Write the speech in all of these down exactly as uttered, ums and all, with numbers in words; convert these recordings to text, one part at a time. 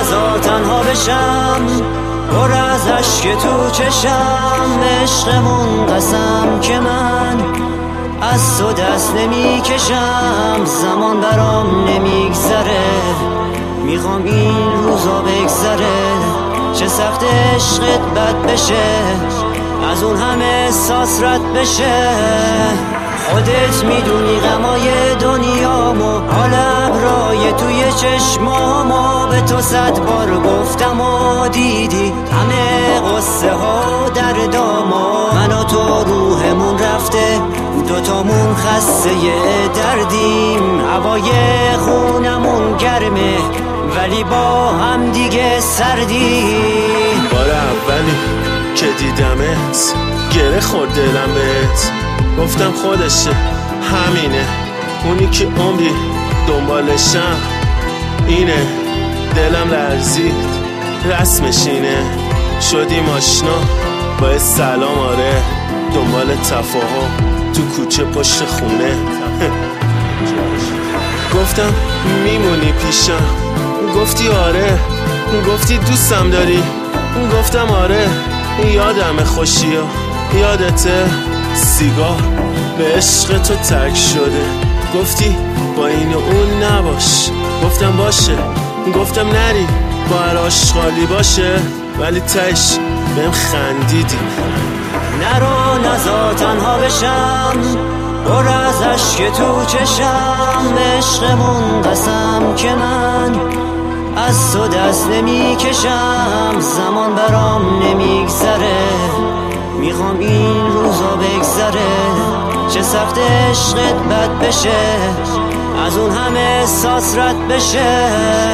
نزار تنها بشم، پر از عشق تو چشم، عشقمون قسم که من از تو دست نمی کشم. زمان برام نمیگذره، میخوام این روزا بگذره، چه سخت عشقت بد بشه، از اون همه احساس رد بشه. خودت میدونی غمای دنیامو، حال ابرای توی چشمامو، به تو صد بار گفتم و دیدی همه قصه ها در دامو. من و تو روحمون رفته، دوتامون خسته دردیم، هوای خونمون گرمه ولی با هم دیگه سردی. بار اولی که دیدمت گره خورد دلم بهت، گفتم خودشه همینه، اونی که عمری دنبالشم اینه. دلم لرزید رسمش اینه، شدیم آشنا با سلام، آره دنبال تفاهم تو کوچه پشت خونه. گفتم میمونی پیشم، گفتی آره، گفتی دوستم داری، گفتم آره. یادم خوشی ها، یادته سیگار به عشق تو ترک شده، گفتی با این و اون نباش، گفتم باشه، گفتم نری با هر آشغالی باشه، ولی تش بهم خندیدی. نرو نزار تنها بشم، پر از عشق تو چشم، عشقمون قسم که من از تو دست نمی کشم. زمان برام نمیگذره، میخوام این روزا بگذره، چه سخت عشقت بد بشه، از اون همه احساس رد بشه.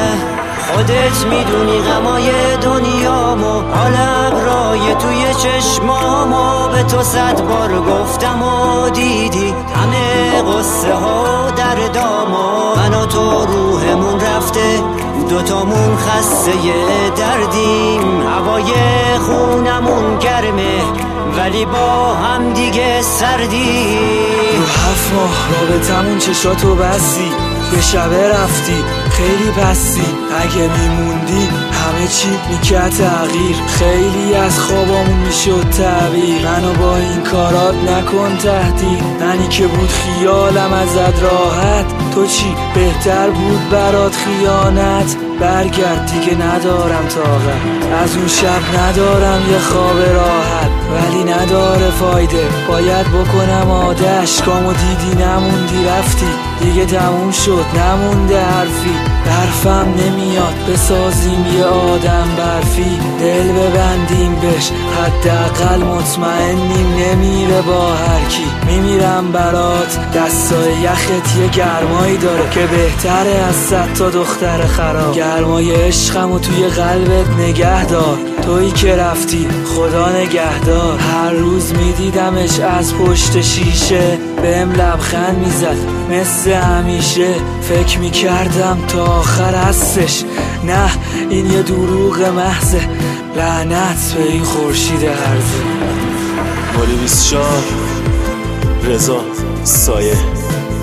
خودت میدونی غمای دنیامو، حال ابرای توی چشمامو، به تو صد بار گفتم و دیدی همه قصه ها در دامو. من و تو روحمون رفته، دوتامون خسته دردیم، هوای خونمون گرمه ولی با هم دیگه سردی. رو هفت ماه رابطمون چشاتو بستی، یه شبه رفتی خیلی پستی، اگه میموندی همه چی میکرد تغییر، خیلی از خوابامون میشد تعبیر. منو با این کارات نکن تهدید، منی که بود خیالم ازت راحت، تو چی بهتر بود برات خیانت؟ برگرد دیگه ندارم طاقت، از اون شب ندارم یه خواب راحت، ولی نداره فایده باید بکنم آدش. کامو دیدی نموندی رفتی، دیگه تموم شد نمونده حرفی، برفم نمیاد بسازیم یه آدم برفی، دل ببندیم بهش حداقل مطمئنیم نمیره با هر کی. میمیرم برات، دستای یخت یه گرمایی داره که بهتره از صد تا دختر خراب. گرمای عشقمو توی قلبت نگه دار، تویی که رفتی خدا نگهدار. هر روز میدیدمش از پشت شیشه، بهم لبخند میزد مثل همیشه، فکر میکردم تا آخر هستش، نه این یه دروغ محضه، لعنت به این خورشید هرزه. مالی بیست و چهار، رضا سایه،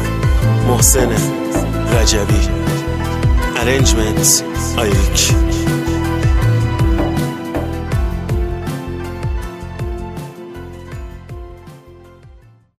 محسن رجبی، ارنجمنت آیریک.